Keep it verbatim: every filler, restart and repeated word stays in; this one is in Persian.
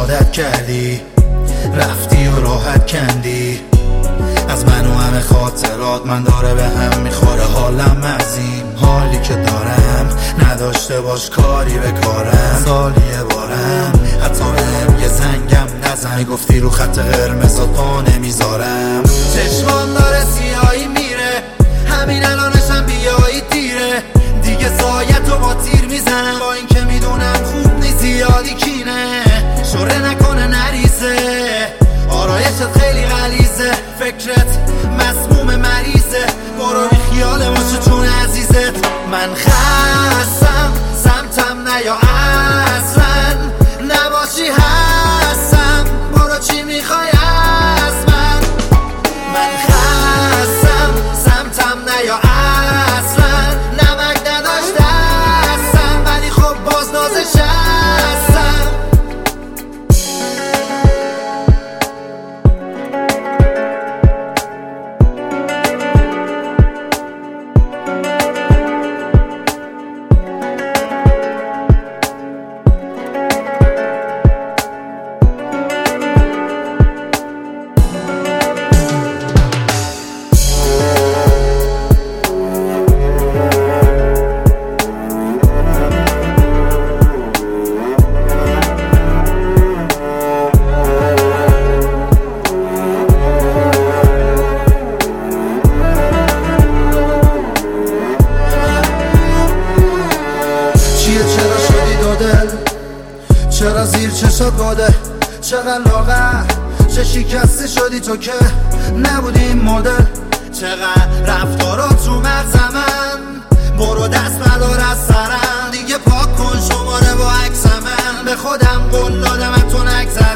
عادت کردی، رفتی و راحت کندی از من و همه خاطرات. من داره به هم میخوره حالم از این حالی که دارم، نداشته باش کاری به کارم. سالیه بارم حتی بهم یه زنگم نزن، گفتی رو خط قرمز پا نمیذارم. چشمان داره سیاهی میره، همین الانشم بیایی دیره دیگه. سایتو با تیر میزنم با این که میدونم خوب نیست زیادی کینه. شوره نکنه نریزه، آرایشت خیلی غلیظه، فکرت مسموم مریضه. برو بی خیال باشه چون عزیزت. من خستم سمتم نیا اصلا، نباشی هستم برو چی میخوای از من. من خستم سمتم نیا اصلا، نمک نداشت دستم ولی خب باز نازش هستم. چرا شدی دو دل، چرا زیر چشات باده، چقدر لاغر، چه شکسته شدی تو که نبودی این مدل. چقدر رفتارات رو مغز من، برو دست بدار از سرم دیگه، پاک کن شماره با عکس من. به خودم قول دادم تو نگذر